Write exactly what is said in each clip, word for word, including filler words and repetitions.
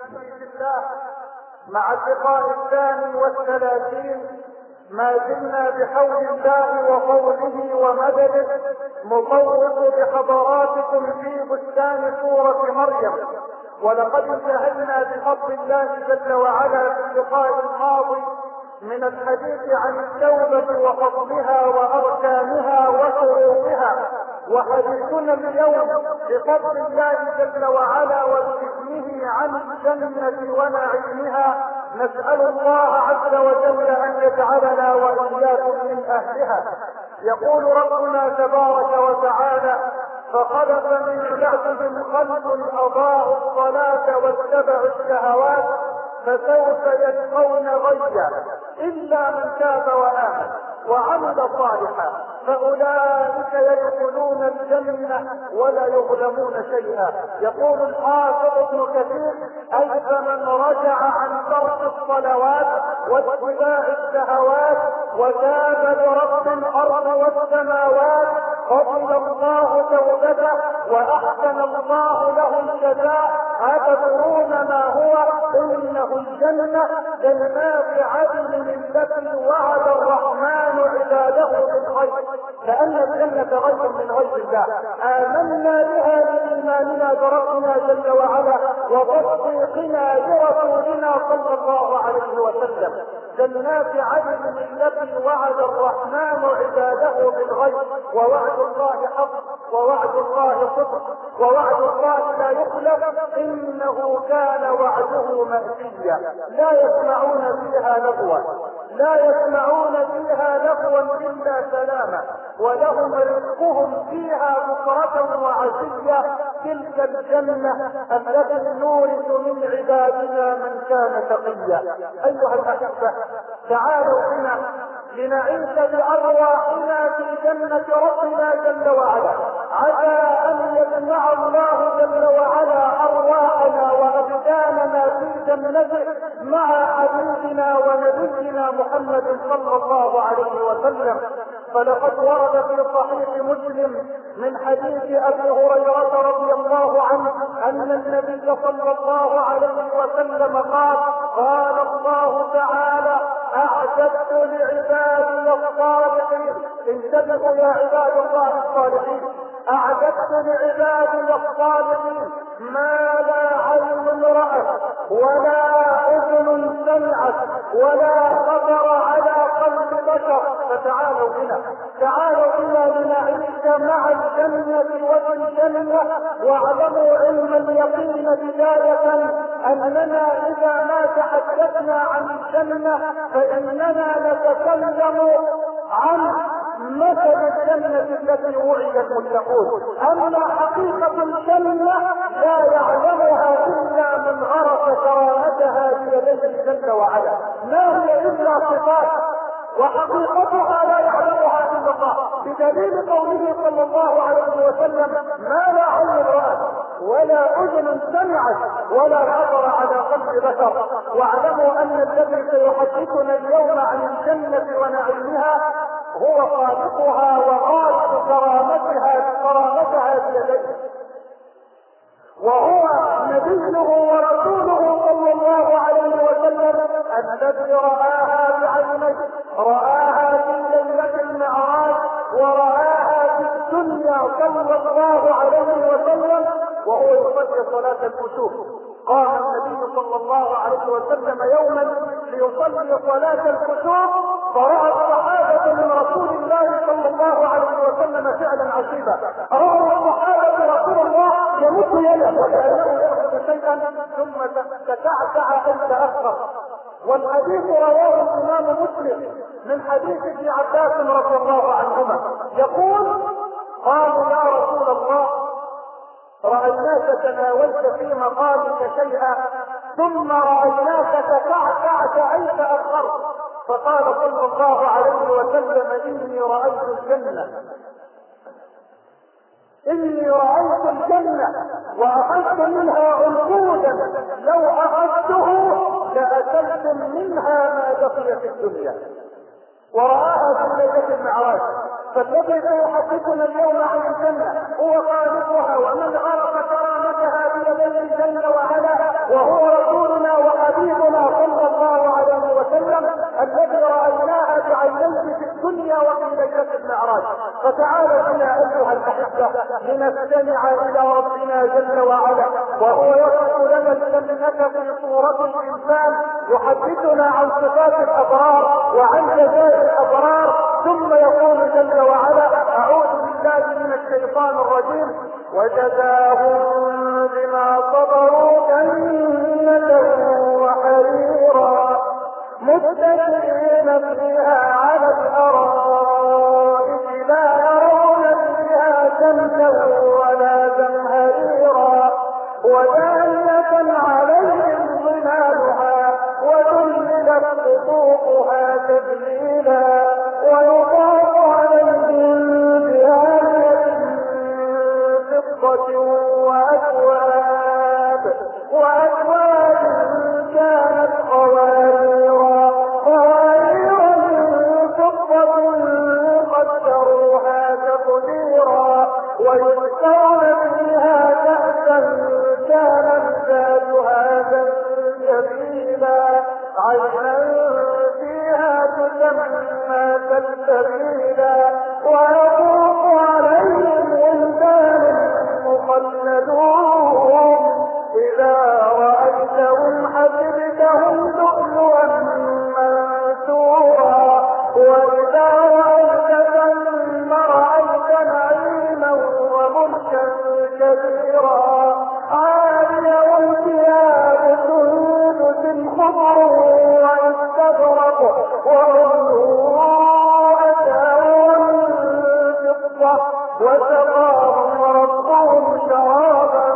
في الله مع اللقاء الثاني والثلاثين ما زلنا بحول الله وقوله ومدده نطوف بحضراتكم في بستان سورة مريم. ولقد انتهينا بفضل الله جل وعلا في اللقاء الماضي من الحديث عن التوبة وفضلها وأركانها وشروطها، وحديثنا اليوم بفضل الله جل وعلا وبإذنه عن الجنة ونعيمها. نسأل الله عز وجل أن يجعلنا وإياكم من أهلها. يقول ربنا تبارك وتعالى: فخلف من بعدهم خلف أضاعوا الصلاة واتبعوا الشهوات فسوف يلقون غيا إلا من تاب وآمن وعمل صالحا فأولئك يدخلون الجنة ولا يظلمون شيئا. يقول الحافظ ابن كثير: أي فمن رجع عن ترك الصلوات واتباع الشهوات وتاب لرب الأرض والسماوات قبل الله توبته وأحسن الله له الجزاء. أتدرون ما هو؟ إنه الجنة جنات عدن التي وعد الرحمن عباده بالغيب. لأن الجنة غيب من غيب الله. آمنا بها بإيماننا بربنا جل وعلا وتصديقنا لرسولنا صلى الله عليه وسلم. جنات عدن التي وعد الرحمن عباده بالغيب. ووعد الله حق ووعد الله صدق ووعد الله لا يخلف إنه كان وعده مأتيا. لا يسمعون فيها لغوا لا يسمعون فيها لغوا إلا سلاما ولهم رزقهم فيها بكرة وعشيا. تلك الجنة التي نورث من عبادنا من كان تقيا. أيها الأحبة، تعالوا بنا لنعيش بأرواحنا في جنة ربنا جل وعلا. عسى أن يجمع الله جل وعلا أرواحنا وأبداننا في جنته مع حبيبنا ونبينا محمد صلى الله عليه وسلم. فلقد ورد في صحيح مسلم من حديث أبي هريرة رضي الله عنه أن النبي صلى الله عليه وسلم قال: قال الله تعالى: أعددت لعبادي الصالحين. انتبهوا يا عباد الله الصالحين، أعددت لعبادي الصالحين ما لا عين رأت ولا أذن سمعت ولا خطر على قلب بشر. فتعالوا بنا تعالوا بنا لنعيش مع الجنة والجنة. واعلموا علم اليقين بداية أننا إذا ما تحدثنا عن الجنة فإننا نتكلم عن مثل الجنة التي وعد المتقون. أما حقيقة الجنة لا يعلمها إلا من غرس كرامتها بيديه جل وعلا. ما هي إلا صفات وحقيقتها لا يعلمها إلا الله، بدليل قوله صلى الله عليه وسلم: ما لا عين رأت ولا أذن سمعت ولا خطر على قلب بشر. واعلموا أن الذي سيحدثنا اليوم عن الجنة ونعيمها هو خالقها وغالب كرامتها كرامتها بيديه، وهو نبيه ورسوله صلى الله عليه وسلم الذي رآها بعينيه، رآها في ليلة المعراج ورآها في الدنيا صلى الله عليه وسلم وهو يصلي صلاة الكسوف. قام النبي صلى الله عليه وسلم يوما ليصلي صلاة الكسوف فرأى الصحابة من رسول الله صلى الله عليه وسلم فعلا عجيبا. رأى الصحابة رسول الله يمد يده وكأنه يأخذ شيئا ثم تكعكع أن تأخر. والحديث رواه الإمام مسلم من حديث ابن عباس رضي الله عنهما يقول: قالوا يا رسول الله رأيناك تناولت في مقامك شيئا ثم رأيناك تكعكعت أي تأخرت. فقال صلى الله عليه وسلم: إني رأيت الجنة إني رأيت الجنة وأخذت منها عنقودا لو أخذته لأكلتم منها ما بقي في الدنيا. ورآها في ليلة المعراج. فالذي سيحدثنا اليوم عن الجنة هو خالقها ومن عرف كرامتها بيديه جل وعلا وهو رسول المعراج. فتعالوا بنا ايها الاحبه لنستمع الى ربنا جل وعلا وهو يصف لنا الجنه في صوره الانسان، يحدثنا عن صفات الابرار وعن جزاء الابرار، ثم يقول جل وعلا: اعوذ بالله من الشيطان الرجيم: وجزاهم بما صبروا جنة وحريرا متكئين فيها على الارائك لا يرون فيها شمسا ولا زمهريرا ودانية عليهم ظلالها وذللت قطوفها تذليلا ويطاف عليهم بآنية من فضة وأكواب وأكواب كانت قواريرا قوارير من فضة قدروها تقديرا ويسقون فيها كأسا كان مزاجها زنجبيلا عينا فيها تسمى سلسبيلا ويطوف عليهم ولدان مخلدون إذا رأيتهم حسبتهم لؤلؤا منثورا وإذا رأيت ثم رأيت نعيما وملكا كبيرا عاليهم ثياب سندس خضر واستبرق وعلوا أساور من فضة وسقاهم ربهم شرابا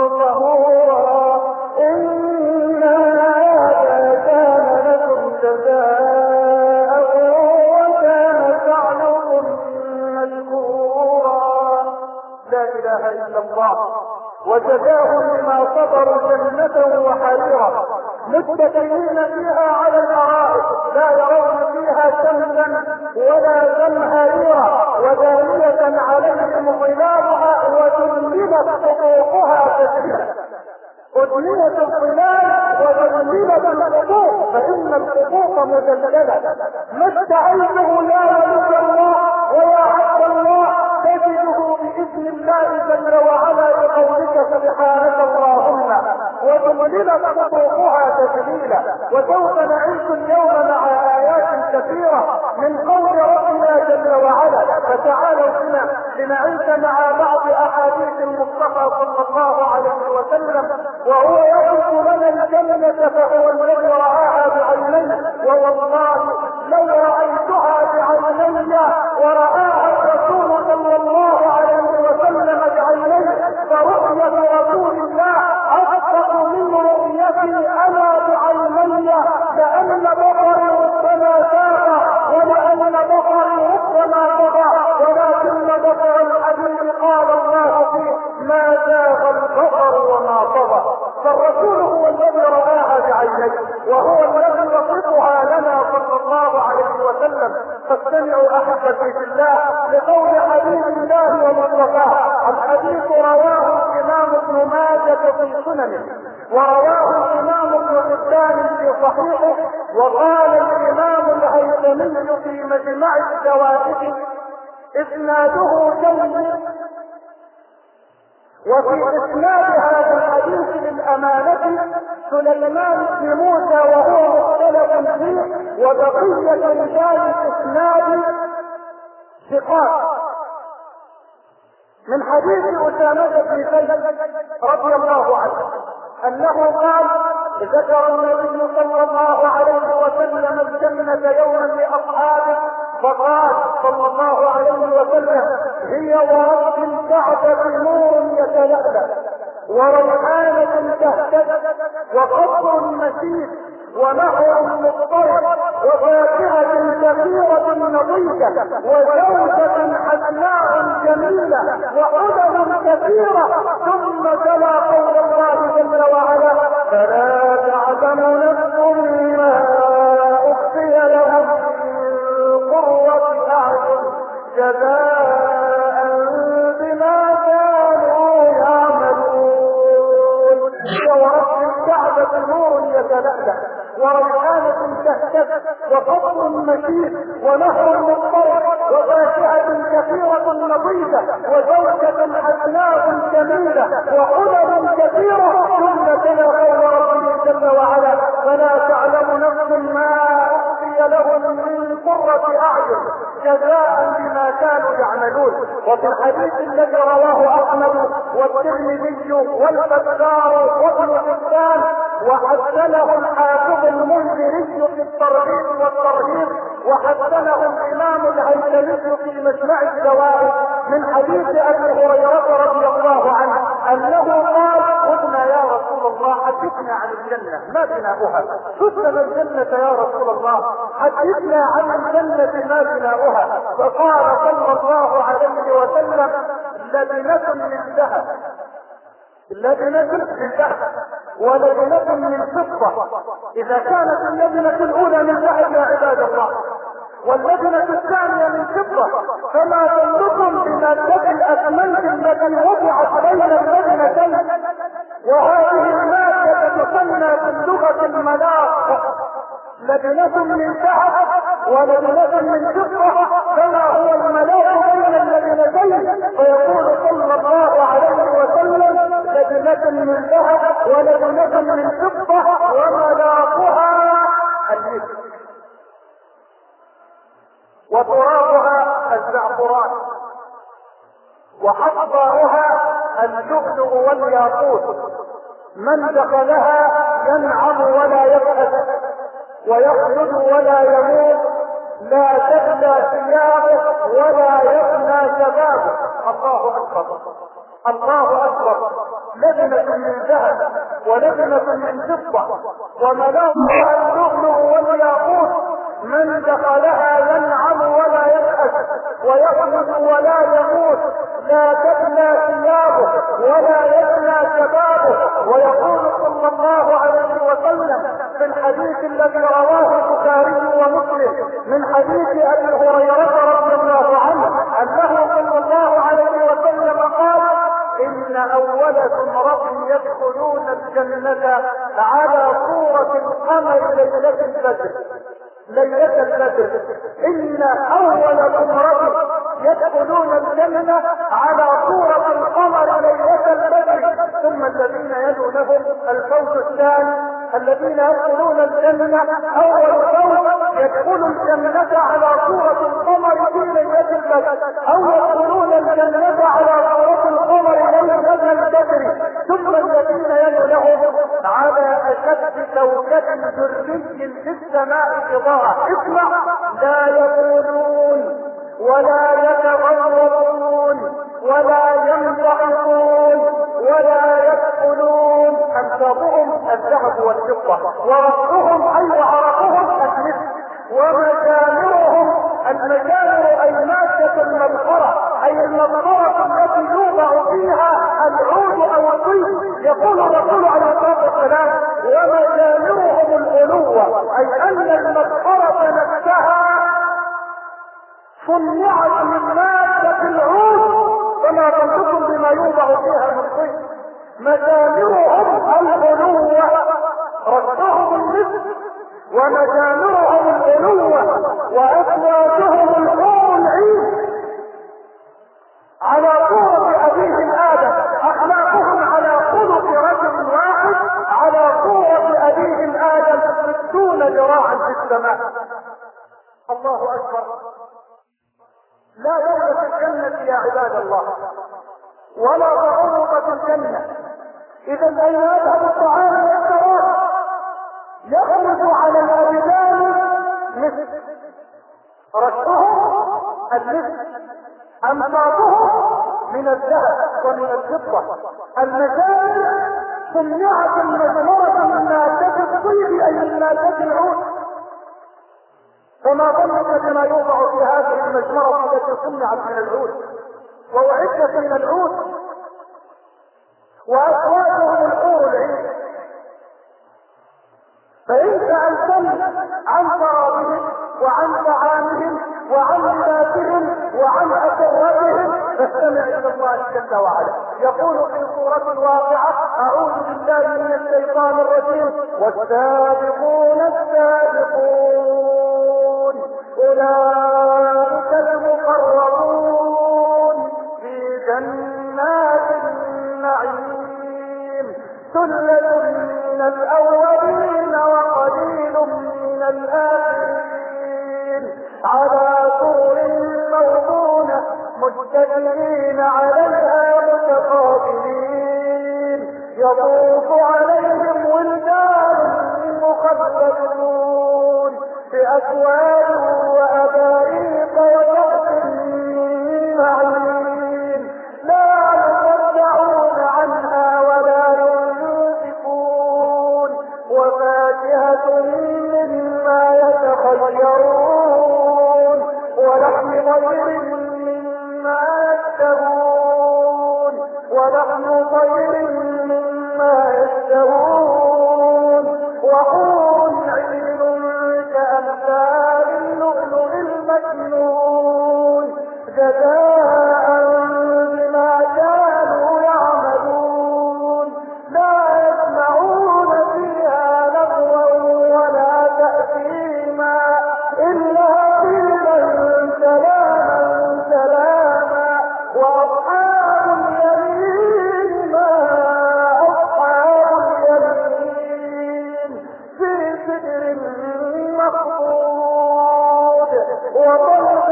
طهورا إن هذا كان لكم جزاء وكان سعيكم مشكورا. لا إله إلا الله. وجزاهم بما صبروا جنة وحريرا متكئين فيها على الارائك لا يرون فيها شمسا ولا زمهريرا ودانية عليهم ظلالها وذللت قطوفها تذليلا. أدليت الظلال وذللت القطوف فإن القطوف مذللة. ما استعينه لا يرد الله ويا عبد الله تجده بإذن الله جل وعلا بقولك سبحانك اللهم وذللت قطوفها تذليلا. وسوف نعيش اليوم مع آيات كثيرة من قول ربنا جل وعلا. فتعالوا بنا لنعيش مع بعض أحاديث المصطفى صلى الله عليه وسلم وهو يصف لنا الجنة فهو الذي رآها بعينيه. ووالله لو رأيتها بعيني ورآها الرسول صلى الله عليه وسلم بعينيه فرؤية رسول الله أصدق من رؤيتي أنا بعيني لأن بصري ربما ساق ولأن بصري ربما طغى ولكن بصر الحبيب قال الله فيه ما زاغ البصر وما طغى. فالرسول هو الذي رآها بعينيه وهو الذي يصفها لنا صلى الله عليه وسلم. فاستمعوا أحبتي في الله لقول حبيب الله ومصطفاه. الحديث رواه الإمام ابن ماجه في سننه ورواه الإمام ابن حبان في صحيحه وقال الإمام الهيثمي في مجمع الزوائد إسناده جيد. وفي إسناد هذا الحديث للأمانة سليمان بن موسى وهو مختلف فيه وبقية رجال الإسناد ثقات. من حديث أسامة بن زيد رضي الله عنه أنه قال ذكر النبي صلى الله عليه وسلم الجنة يوما لأصحابه فقال صلى الله عليه وسلم هي ورب الكعبة نور يتلألأ وريحانة تهتز وقبر مشيد ونهر مضطرب وفاكهة كثيرة نضيجة وزوجة حسناء جميلة وحلل كثيرة. ثم تلا قول الله جل وعلا فلا تعلم نفس ما أخفي لهم من قرة أعين جزاء بما كانوا يعملون. ورب الكعبة ونور يتلألأ وريحانة تهتف وقصر مشيد ونهر مضطرب وفاكهة كثيرة نظيفة وزوجة حسناء جميلة وحلل كثيرة ثم تلا قول ربه جل وعلا فلا تعلم نفس ما أخفي لهم من قرة أعين جزاء بما كانوا يعملون. وفي الحديث الذي رواه أحمد والترمذي والبزار وابن حبان وحسنه الحافظ المنذري في الترغيب والترهيب وحسنه الإمام الهيثمي في مجمع الزوائد من حديث أبي هريرة رضي الله عنه أنه قال قلنا يا رسول الله حدثنا عن الجنة ما بناؤها قلنا الجنة يا رسول الله حدثنا عن الجنة ما بناؤها فقال صلى الله عليه وسلم لبنة من ذهب لبنة من ذهب ولبنة من فضة. إذا كانت اللبنة الأولى من ذهب يا عباد الله واللبنة الثانية من فضة فما ظنكم بمادة الأسمنت التي وضعت بين اللبنتين وهذه المادة تسمى باللغة الملاق لبنة من ذهب ولبنة من فضة فما هو الملاق بين اللبنتين فيقول صلى الله عليه وسلم لبنة من ذهب ولبنة من فضة وملاقها المسك وترابها الزعفران وحصباؤها اللؤلؤ والياقوت من دخلها ينعم ولا يبأس ويخلد ولا يموت لا تبلى ثيابه ولا يفنى شبابه. الله اكبر الله اكبر. لبنة من ذهب ولبنة من فضة وملاقها اللؤلؤ والياقوت من دخلها ينعم ولا يبأس ويخلد ولا يموت لا تبلى ثيابه ولا يفنى شبابه. ويقول صلى الله عليه وسلم في الحديث الذي رواه البخاري ومسلم من حديث ابي هريره رضي الله عنه انه صلى الله عليه وسلم قال إن أول ثمرة يدخلون الجنة على صورة القمر ليلة البدر ليلة البدر إن أول ثمرة يدخلون الجنة على صورة القمر ليلة البدر ثم الذين يلونهم الفوز الثاني الذين يدخلون الجنة أول فوز يدخل الجنة على صورة القمر في ليلة البدر أو يدخلون الجنة على صورة القمر ليلة البدر ثم الذين يلونهم على أشد كوكب دري في السماء إضاءة. اسمع لا يقولون ولا يتغربون ولا ينضحكون ولا يدخلون أنسابهم الذهب والفضة ورقهم أي عرقهم المسك ومجامرهم المجامر أي مادة المبخرة أي المبخرة التي يوضع فيها العود أو الطيب. يقول الرسول عليه الصلاة والسلام ومجامرهم الألوة أي أن المبخرة نفسها صنعت من مادة العود فما ظنكم بما يوضع فيها من طيب. مجامرهم الألوة رشهم المسك ومجامرهم الألوة وأزواجهم الحور العين على صورة أبيهم آدم أخلاقهم على خلق رجل واحد على صورة أبيهم آدم ستون ذراعا في السماء. الله أكبر. لا دولة الجنة يا عباد الله ولا ضعوفة الجنة. إذا أين يذهب الطعام والشراب يخرج على الأبدان مثل رشهم المثل أنفاقهم من الذهب ومن الفضة. المجال صنعت المجمرة من مادة الطيب أي من مادة العود فما ظنك بما يوضع في هذه المجمرة التي صنعت من العود ووعدت من العود وأزواجهم الحور العين. فإن سألتم عن شرابهم وعن طعامهم وعن لباسهم وعن أسرتهم، فاستمع إلى الله جل وعلا يقول في سورة الواقعة: أعوذ بالله من الشيطان الرجيم: والسابقون السابقون أولئك المقربون في جنات النعيم، ثلة من الأولين وقليل من الآخرين، على سرر موضونة متكئين عليها متقابلين، يطوف عليهم ولدان مخلدون بأكواب وأباريق وكأس من معين، لا يصدعون عنها ولا ينزفون، وفاكهة مما يتخيرون، ولحم طير مما يشتهون، ولحم طير مما يشتهون، وحور عين كأمثال اللؤلؤ المكنون، جزاء بما كانوا يعملون، لا يسمعون فيها لغوا ولا تأثيما، إلا قيلا سلاما سلاما. وأصحاب اليمين ما أصحاب اليمين، في سدر مخضود وطلق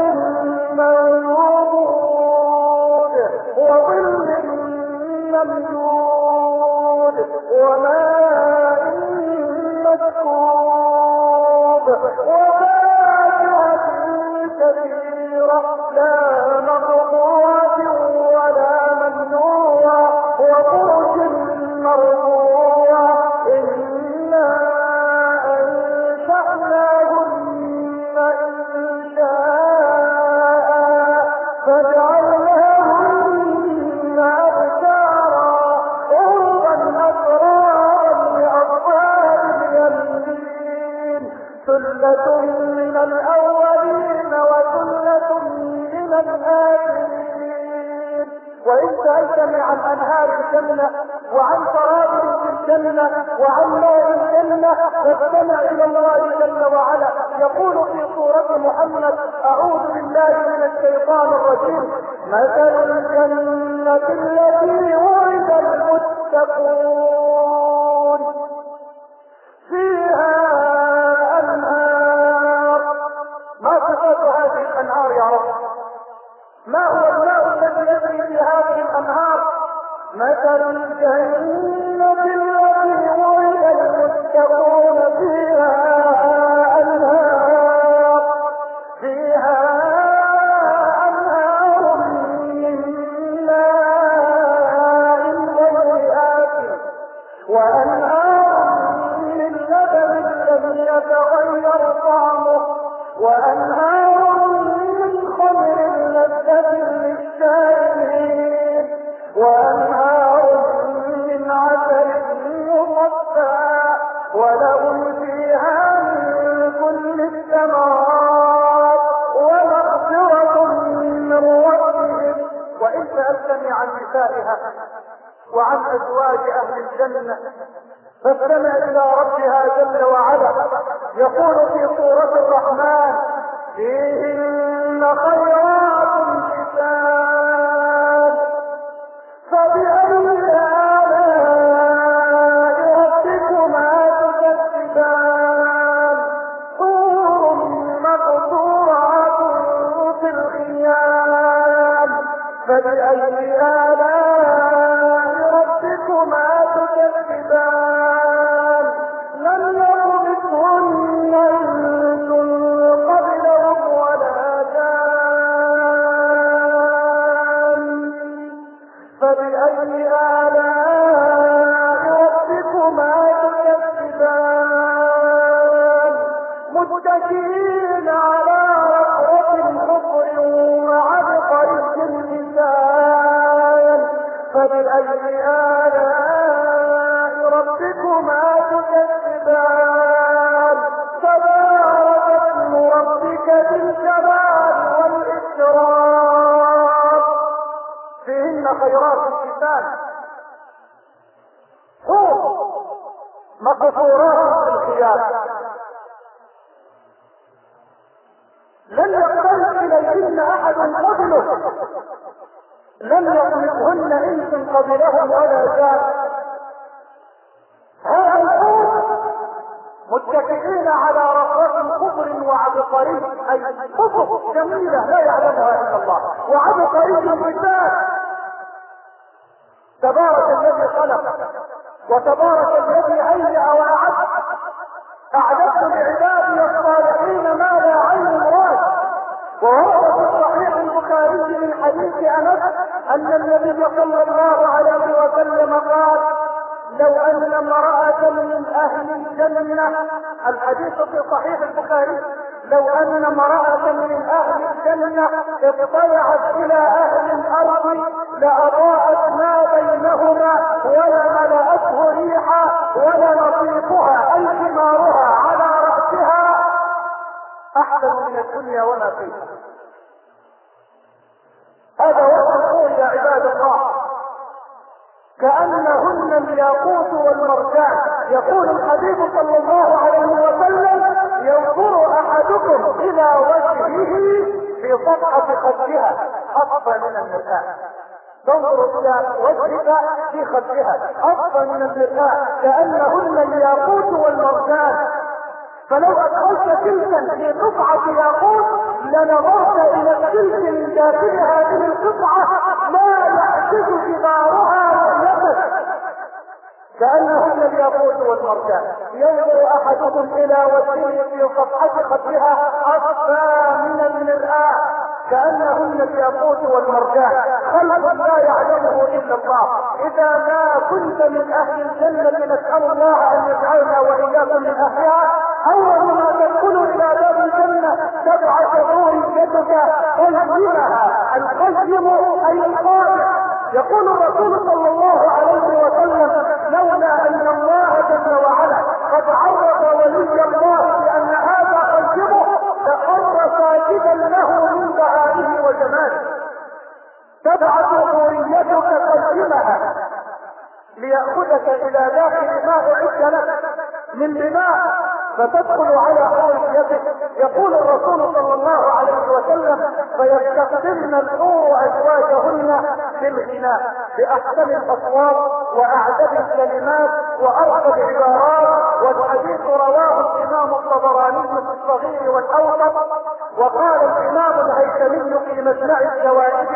منضود وظل ممدود وماء مسكوب وفاكهة كثيرة لا مقطوعة ولا ممنوعة وفرش مرفوعة، إنا أنشأناهن إنشاء فجعلناهن أبكارا عربا أترابا لأصحاب اليمين، ثلة من الأولين وثلة من الآخرين. وإن سألتني عن أنهار الجنة وعن شراب في الجنة وعن ماء الجنة، فاستمع إلى الله جل وعلا يقول في سورة محمد: أعوذ بالله من الشيطان الرجيم: مثل الجنة التي وعد المتقون فيها أنهار. ما صفات هذه الأنهار يا رب؟ ما هو الماء الذي يجري في هذه الأنهار؟ مثل الجنة التي وعد المتقون فيها أنهار، فيها أنهار من ماء غير آسن، وأنهار من لبن لم يتغير طعمه، وأنهار من خمر لذة للشاربين، وأنهار من عسل مصفى، ولهم فيها من كل الثمرات ومغفرة من ربهم. وإن سألتني عن نسائها وعن أزواج أهل الجنة، فاستمع إلى ربها جل وعلا يقول في سورة الرحمن: فيهن خيرات حسان، فبأي آلاء ربكما تكذبان، حور مقصورات في الخيام، فبأي آلاء ربكما تكذبان، لم يطمثهن إنس قبلهم ولا جان، خيرات الكتاب، حور مقصورات الخيام، لن يقترب اليهن احد قبله، لم يطلقهن انس قبلهم ولا جان. هذا الحور متكئين على رفرف خضر وعبقري، اي خضر جميله لا يعلمها الا الله، وعبقري الرجال. تبارك الذي خلق وتبارك الذي هيأ واعد، اعددت لعبادي الصالحين ما لا عين رأت. وورد في الصحيح البخاري من حديث انس ان النبي صلى الله عليه وسلم قال: لو ان امرأة من اهل الجنة، الحديث في صحيح البخاري، لو ان امرأة من اهل الجنة اطلعت الى اهل الارض لاضاءت ما بينهما ولا ملأته ريحا ولا نصيفها اي ثمارها على رأسها احسن من الدنيا وما فيها. هذا وصف الحور يا عباد الله، كأنهن الياقوت والمرجان. يقول الحبيب صلى الله عليه وسلم: ينظر احدكم الى وجهه في صفحة خدها اصفى من المرآة. تنظر الى وجهك في خدها اصفى من المرآة، كأنهن الياقوت والمرجان. فلو ادخلت سلكا في قطعة ياقوت لنظرت الى السلك من داخل هذه القطعة لا يحدث كبارها والنفس، كأنهن الياقوت والمرجان. ينظر احدكم الى وجهه في صفحة خدها اصفى من المرآة، كأنهن الياقوت والمرجان. خلق لا يعلمه الا الله. اذا ما كنت من اهل الجنة نسأل الله ان يجعلنا واياكم من اهلها. اول ما تدخل الى باب الجنة تبعث ذريتك قيمها. القيم اي القائم. يقول الرسول صلى الله عليه وسلم: لولا ان الله جل وعلا قد عرف ولي الله بان هذا قيمه لأمر ساجدا له من بهائه وجماله. تبعث ذريتك قيمها ليأخذك الى داخل ما اعد لك من بناء فتدخل على حور يدك. يقول الرسول صلى الله عليه وسلم: فيستخدمن الحور ازواجهن في الغناء باحسن الاصوات واعجب الكلمات وارقى العبارات. والحديث رواه الامام الطبراني في الصغير والاوسط. وقال الامام الهيثمي في مجمع الزوائد: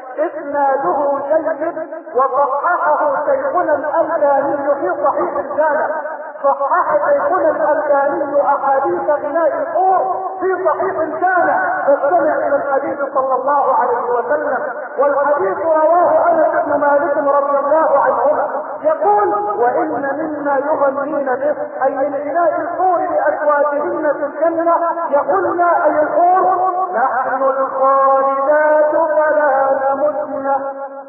اسناده جيد وصححه شيخنا الالباني في صحيح الجامع. صحح شيخنا الالباني احاديث غناء الحور في صحيح الجامع، فاستمع الى الحديث صلى الله عليه وسلم. والحديث رواه انس بن مالك رضي الله عنهما يقول: وان مما يغنين به اي من غناء الحور لازواجهن في الجنه يقولن اي الحور: نحن الخالدات فلا نمتن،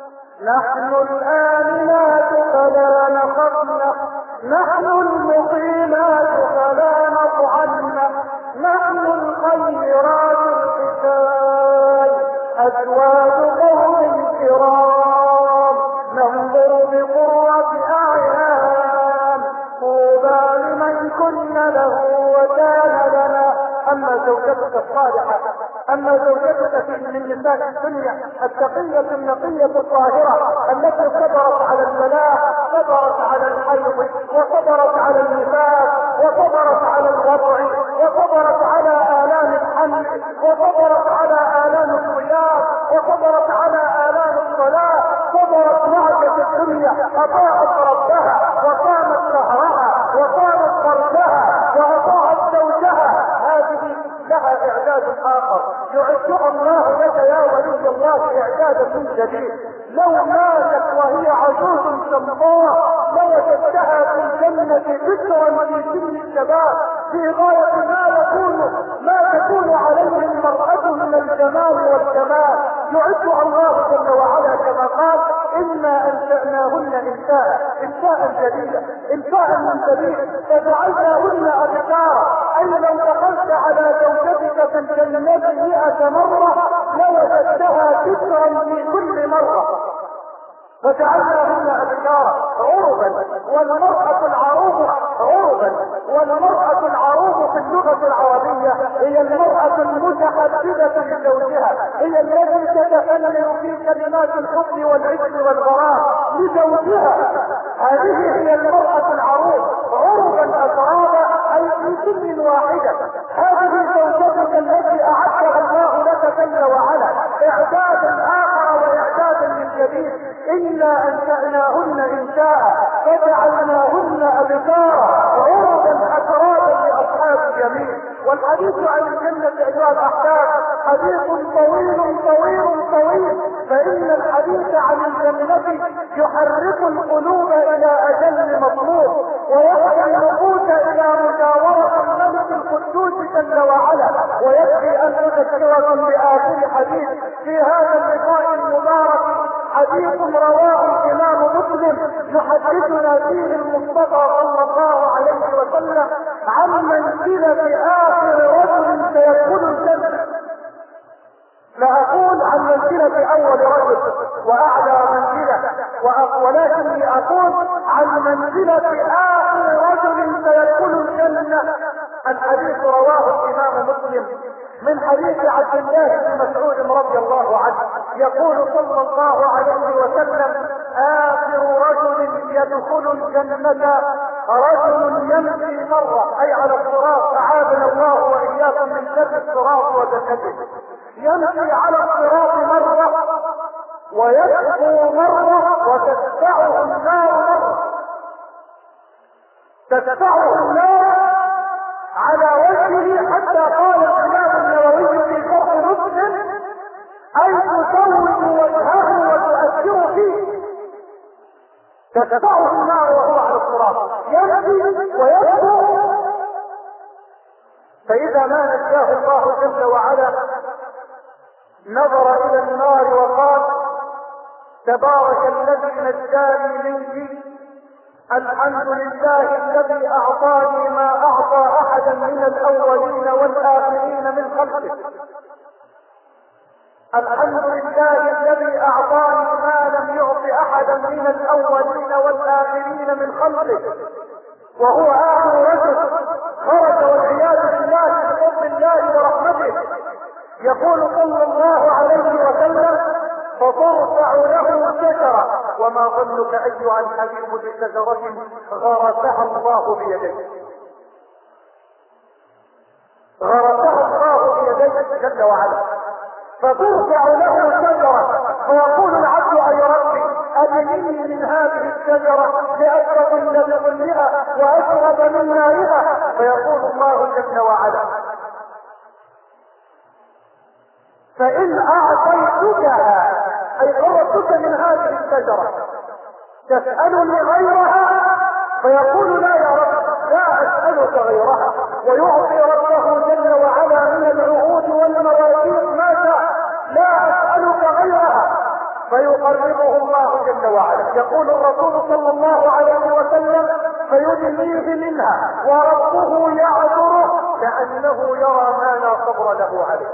نحن الآمنات فلا نخفن، نحن المقيمات فلا نطعن، نحن الخيرات الحسان، أزواج قوم كرام، ننظر بقرة أعيان، طوبى لمن كن له وكان لنا. اما زوجتك الصالحة، اما زوجتك من نساء الدنيا التقية النقية الطاهرة التي صبرت على البلاء، صبرت على الحيض، وصبرت على النفاس، وصبرت على الوضع، وصبرت على آلام الحمل، وصبرت على آلام الصيام، وصبرت على آلام الصلاة، صبرت معك في الدنيا، اطاعت ربها وصامت شهرها وصامت فرجها واطاعت زوجها. هذه لها اعداد اخر يعدها الله لك يا ولي الله اعدادا من جديد. لو ماتت وهي عجوز سمراء لوجدتها في الجنة ذكرا في سن الشباب في غاية ما يكون ما تكون عليه المرأة من الجمال والكمال. يعدها الله جل وعلا كما قال: انا انشأناهن انشاء انشاء جديدا انشاء من جديد فجعلناهن ابكارا. اي لو دخلت على زوجتك في الجنة مئة مرة لوجدتها ذكرا في كل مرة. فجعلناهن أبكارا عربا، والمرأة العروب عربا، والمرأة العروب في اللغة العربية هي المرأة المتحدثة لزوجها، هي التي تتكلم في كلمات الحب والعشق والغرام لزوجها. هذه هي المرأة العروب عربا أترابا، أي في سن واحدة. هذه زوجتك التي أعدها الله لك جل وعلا إعدادا آخر وإعدادا من جديد. إنا أنشأناهن إنشاء فجعلناهن أبكارا عربا أترابا لأصحاب اليمين. والحديث عن الجنة أيها الأحباب حديث طويل طويل طويل، فإن الحديث عن الجنة يحرك القلوب إلى أجل مطلوب، ويدعي النفوس إلى مجاورة الملك القدوس جل وعلا. ويكفي أن أذكركم بآخر حديث في هذا اللقاء المبارك، حديث رواه الإمام مسلم يحدثنا فيه المصطفى صلى الله عليه وسلم عن منزلة آخر رجل سيدخل الجنة. لا أقول عن منزلة أول رجل وأعلى منزلة، ولكني أقول عن منزلة آخر رجل سيدخل الجنة. الحديث رواه الإمام مسلم من حديث عبد الله بن مسعود رضي الله عنه، يقول صلى الله عليه وسلم: آخر رجل يدخل الجنة رجل يمشي مرة، أي على الصراط، أعاذنا الله وإياكم من شر الصراط وزكته، يمشي على الصراط مرة ويدخل مرة وتتبعه النار مرة، تتبعه النار على وجهه، حتى قال الإمام النووي في شرح مسلم: أي تسوي وجهه وتؤثر فيه. تتبعه النار وهو على الصراط يمشي ويدخل، فإذا ما نجاه الله جل وعلا نظر إلى النار وقال: تبارك الذي نجاني منك، الحمد لله الذي أعطاني ما أعطى أحدا من الأولين والآخرين من خلقه، الحمد لله الذي أعطاني ما لم يعط أحدا من الأولين والآخرين من خلقه. وهو آخر رجل خرج والعياذ بالله بفضل الله ورحمته. يقول صلى الله عليه وسلم: فترفع له شجرة. وما ظنك أيها الحبيب بشجرة غرسها الله بيديه، غرسها الله بيديه جل وعلا. فترفع له شجرة فيقول العبد: أي ربي أدنيني من هذه الشجرة لأستظل بظلها وأشرب من مائها. فيقول الله جل وعلا: فإن أعطيتكها، أي قربتك من هذه الشجرة، تسألني غيرها؟ فيقول: لا يا رب، لا أسألك غيرها. ويعطي ربه جل وعلا من العهود والمواثيق ما شاء: لا أسألك غيرها. فيقربه الله جل وعلا. يقول الرسول صلى الله عليه وسلم: فيدنيه منها وربه يعذره كأنه يرى ما لا صبر له عليه،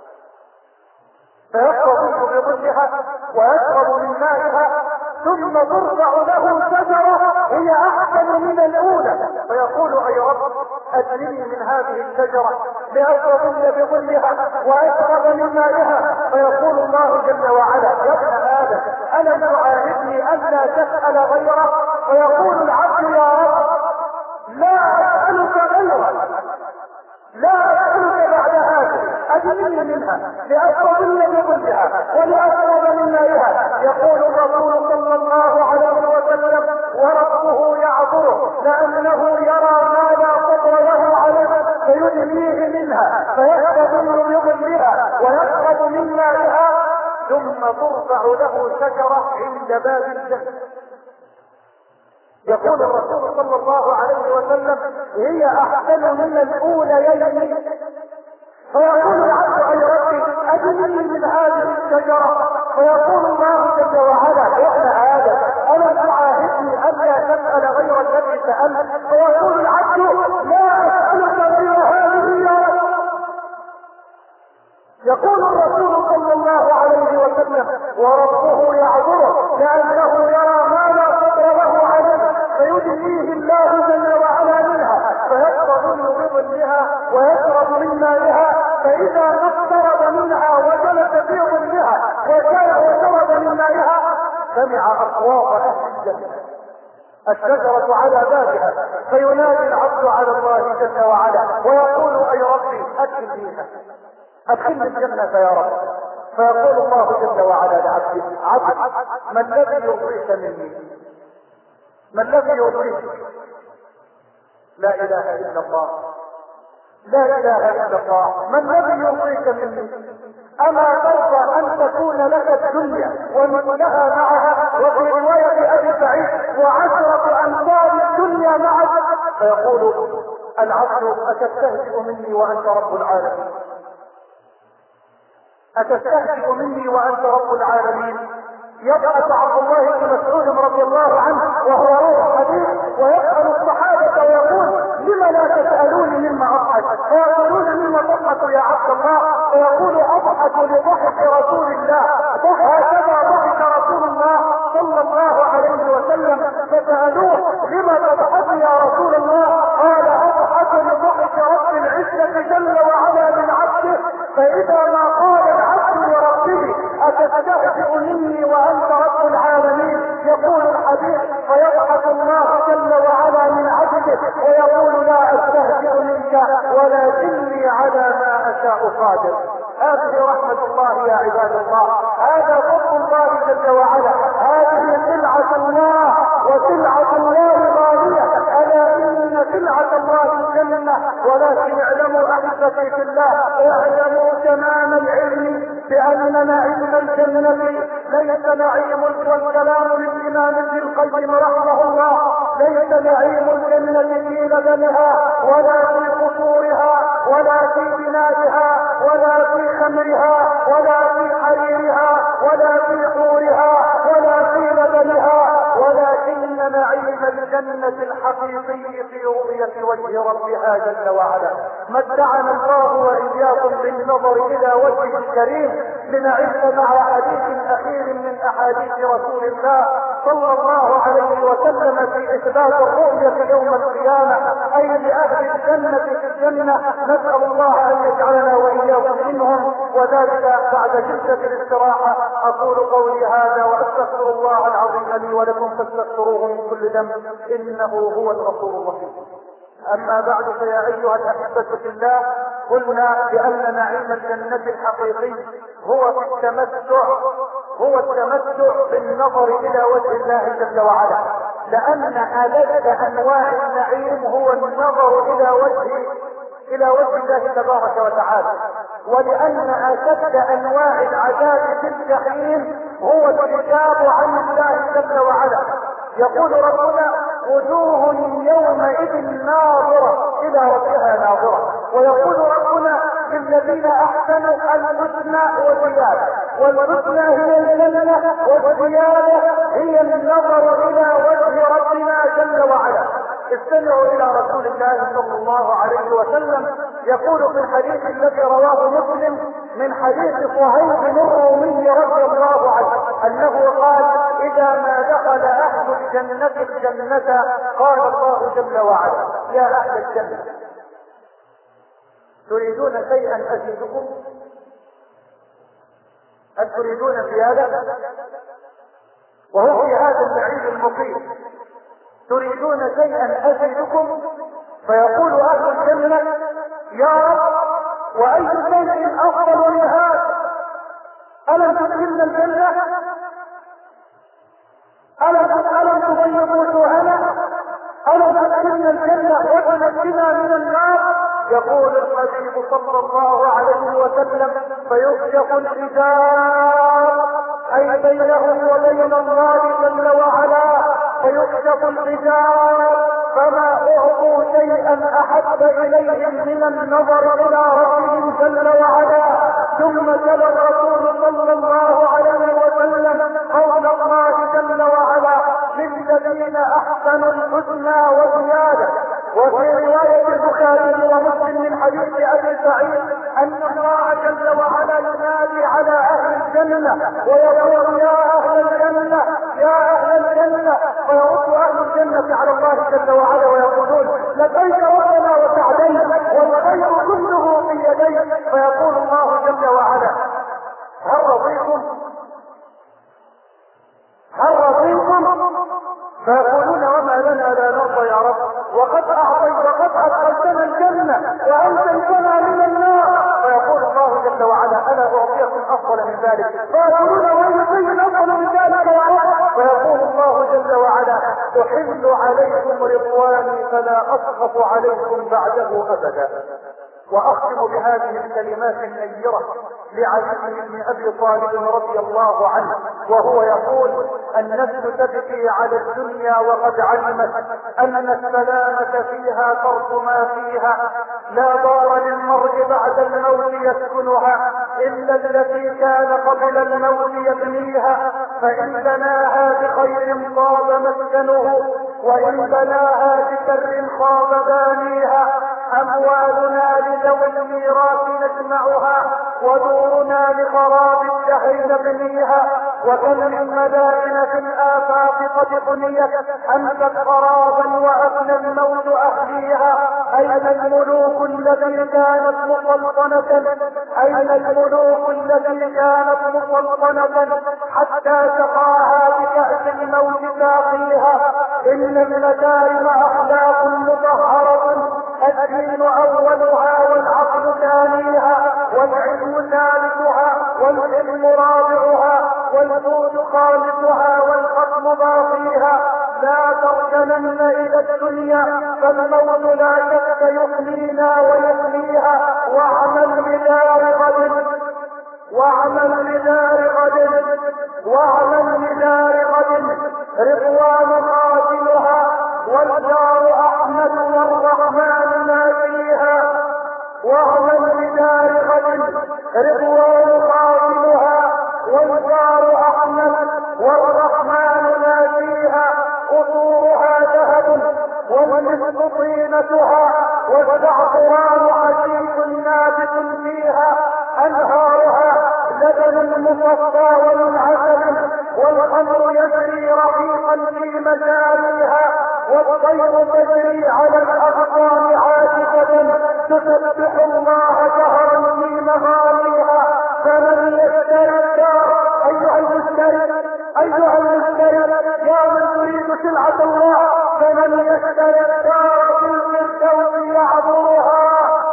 فيشرب بظلها ويشرب من مائها، ثم ترفع له شجرة هي أحسن من الأولى، فيقول: أي رب أدنني من هذه الشجرة لأستظل بظلها وأشرب من مائها. فيقول الله جل وعلا: يا ابن آدم ألم تعاهدني ألا تسأل غيره؟ فيقول العبد: يا رب لا أسألك غيره، لا أسألك بعد هذا، أدنني منها لأستظل بظلها ولأشرب من مائها. يقول الرسول صلى الله عليه وسلم: وربه يعذره لأنه يرى ما لا صبر له عليه، فيدنيه منها فيستظل بظلها ويشرب من مائها، ثم ترفع له شجرة عند باب الجنة. يقول الرسول صلى الله عليه وسلم: هي أحسن من الأوليين. فيقول العبد: أي ربي أدنني من هذه الشجرة. فيقول الله جل وعلا: يا ابن آدم ألم تعاهدني ألا تسأل غير الذي سألت؟ فيقول العبد: لا أسألك غير هذه يا رب. يقول الرسول صلى الله عليه وسلم: وربه يعذره لأنه يرى ما لا قدر له عليه، فيدنيه الله جل وعلا منها، فيشرب بظلها ويشرب من مالها، فإذا ما اقترب منها وجلس في ظلها وشرب من مالها سمع أصوات أهل الجنة الشجرة على بابها، فينادي العبد على الله جل وعلا ويقول أي ربي أدخل فيها، أدخلني الجنة يا رب. فيقول الله جل وعلا لعبده: عبد، ما الذي يرضيك مني؟ ما الذي يرضيك؟ لا إله إلا الله، لا إله إلا الله. ما الذي يرضيك مني؟ أما ترضى أن تكون لك الدنيا ومثلها معها، وفي رواية أبي سعيد وعشرة أمثال الدنيا معك؟ فيقول العبد: أتستهزئ مني وأنت رب العالمين؟ أتستهزئ مني وأنت رب العالمين؟ يبحث عبد الله بن مسعود رضي الله عنه وهو روح حديث ويسأل الصحابة ويقول: لم لا تسألوني مما أضحك؟ فيقولون: مما تضحك يا عبد الله؟ فيقول: أضحك لضحك رسول الله. هكذا ضحك رسول الله صلى الله عليه وسلم. فسألوه: لما تضحك يا رسول الله؟ قال: أضحك لضحك رب العزة جل وعلا من عبده، فإذا ما قال العبد لربه: أتستهزئ مني وأنت رب العالمين؟ يقول الحديث: فيضحك الله جل وعلا من عبده ويقول: لا أستهزئ منك ولكني على ما أشاء قادر. هذه رحمة الله يا عباد الله، هذا فضل الله جل وعلا، هذه سلعة الله وسلعة الله غالية. ألا إن سلعة الله الجنة. ولكن اعلموا أحبتي في الله، اعلموا تمام العلم بأن نعيم الجنة ليس نعيم، والكلام للإمام ابن القيم رحمه الله: ليس نعيم الجنة في لبنها ولا في قصورها ولا في بنائها ولا في خمرها ولا في حريرها ولا في حورها ولا في لبنها، ولكن نعيم الجنة الحقيقي في رؤية وجه ربها جل وعلا. متعنا الله وإياكم بالنظر إلى وجهه الكريم لنعيش مع حديث أخير من أحاديث رسول الله صلى الله عليه وسلم في إثبات الرؤية يوم القيامة، أي لأهل الجنة في الجنة. نسأل الله أن يجعلنا وإياكم منهم، وذلك بعد جلسة الاستراحة. أقول قولي هذا وأستغفر الله العظيم لي ولكم، فاستغفروه من كل ذنب إنه هو الغفور الرحيم. أما بعد، فيا أيها الأحبة في الله، قلنا بأن نعيم الجنة الحقيقي هو في التمتع هو التمتع بالنظر إلى وجه الله جل وعلا، لأن ألذ أنواع النعيم هو النظر إلى وجه إلى وجه الله تبارك وتعالى، ولأن أشد أنواع العذاب في الجحيم هو الحجاب عن الله جل وعلا. يقول ربنا: وجوه يومئذ ناظرة إلى ربها ناظرة. ويقول ربنا: للذين أحسنوا الحسنى وزيادة، والحسنى هي الجنة، والزيادة هي النظر إلى وجه ربنا جل وعلا. استمعوا إلى رسول الله صلى الله عليه وسلم يقول في الحديث الذي رواه مسلم من حديث صهيب الرومي رضي الله عنه أنه قال: إذا ما دخل أهل الجنة الجنة قال الله جل وعلا: يا أهل الجنة، تريدون شيئا أزيدكم؟ هل تريدون زيادة؟ وهو في هذا البعيد المقيم: تريدون شيئا أزيدكم؟ فيقول أهل الجنة: يا رب، وأي شيء أفضل من هذا؟ ألم تدخلنا الجنة؟ ألم ألم تبيض وجوهنا؟ ألم تدخلنا الجنة وتنجنا من النار؟ يقول الحبيب صلى الله عليه وسلم: فيكشف الحجاب، أي بينهم وبين الله جل وعلا، فيكشف الحجاب، فما أعطوا شيئا أحب إليهم من النظر إلى ربهم جل وعلا. ثم تلا الرسول صلى الله عليه وسلم قول الله جل وعلا: للذين أحسنوا الحسنى وزيادة. وفي رواية البخاري ومسلم من حديث أبي سعيد أن الله جل وعلا ينادي على أهل الجنة ويقول يا أهل الجنة يا أهل الجنة، فيرد أهل الجنة على الله جل وعلا ويقولون لبيك ربنا وسعديك والخير كله في يديك، فيقول الله جل وعلا هل رضيتم هل رضيتم؟ فيقولون وما لنا لا نرضى يا رب، وقد أعطيت وقد أدخلتنا الجنة وأنجيتنا من النار. فيقول الله جل وعلا ألا أعطيكم أفضل من ذلك؟ فيقولون وأي شيء أفضل من ذلك يا رب؟ فيقول الله جل وعلا أحل عليكم رضواني فلا أسخط عليكم بعده أبدا. وأختم بهذه الكلمات النيرة لعلي بن أبي طالب رضي الله عنه وهو يقول النفس تبكي على الدنيا وقد علمت أن السلامة فيها ترك ما فيها، لا دار للمرء بعد الموت يسكنها إلا التي كان قبل الموت يبنيها، فإن بناها بخير طاب مسكنه وإن بناها بشر خاب بانيها. أموالنا لذوي الميراث نجمعها ودورنا لخراب الدهر نبنيها، وكم من مدائن في الآفاق قد بنيت أنت خرابا وأبنى الموت أهليها. أين الملوك التي كانت مسلطنة أين الملوك التي كانت مسلطنة حتى سقاها بكأس الموت ساقيها. إن المكارم أخلاق مطهرة الدين أولها والعقل ثانيها والعلم ثالثها والعلم رابعها والجود خامسها والخصم باقيها. لا تركنن إلى الدنيا فالموت لا شك يحمينا ويحميها. واعمل بدار غد واعمل بدار غد واعمل بدار غد رضوان قاتلها والدار أحمد والرحمن ناديها. واعمل بدار غد رضوان قاتلها والدار أحمد والرحمن ناديها. قصورها ذهب والمسك طينتها والزعفران حشيش نابت فيها. أنهارها لبن مصفى ومنعسل والخمر يجري رقيقا في مجاريها والطير تجري على الأغصان عاكفة تسبح الله جهرا في مغانيها. فمن يشتري الدار أيها المشتري أيها المشتري يا من تريد سلعة الله فمن يشتري الدار في الفردوس يعبرها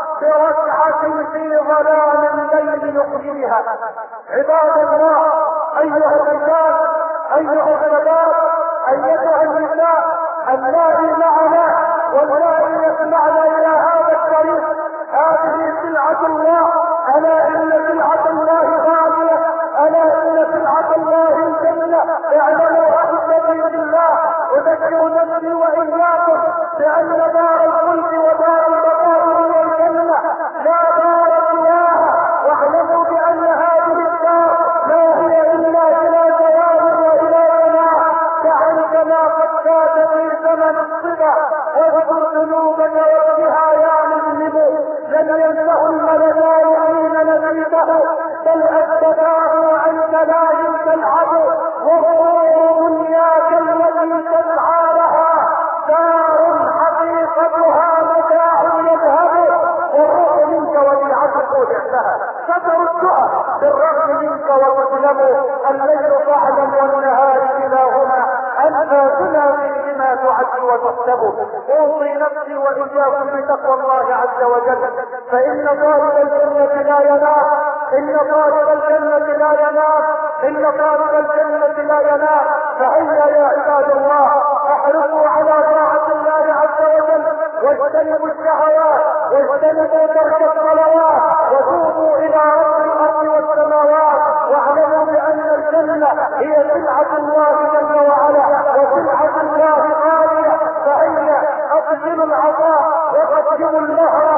بركعة في ظلام الليل يحييها. عباد الله أيها الرجال أيها الشباب أيتها النساء اللائي معنا واللائي يسمعنا إلى هذا الطريق هذه سلعة الله. ألا إن سلعة الله غالية ألا إن سلعة الله الجنة. اعلموا أحبتي بالله أذكر نفسي وإياكم بأن دار الخلد ودار البقاء هي الجنة لا دار سواها. واعلموا بأن هذه الدار لا هي إلا إلى زوال وإلى جناح. فعندما قد فات في زمن الصبا واذكر ذنوبك وابكها يا مذنب لن ينسه الملكان حين نسيته بل أثبتاه وأنت لا تلعب. وغرور دنياك التي تسعى لها دار حقيقتها متاع يذهب. والروح منك وديعتك ودعتها ستردها بالرغم منك وتسلم. الليل فاعلم والنهار كلاهما أنفاسنا فيهما تعد وتحسب. أوصي نفسي وإياكم بتقوى الله عز وجل فإن طالب الجنة لا ينام إن طالب الجنة لا ينام إن طالب الجنة لا ينام. فهيا يا عباد الله احرصوا على طاعة الله عز وجل واجتنبوا الشهوات واجتنبوا ترك الصلوات وتوبوا إلى رب الأرض والسماوات. واعلموا بأن الجنة هي سلعة الله جل وعلا وسلعة الله غالية. فهيا أقبلوا العطاء وقدموا المهر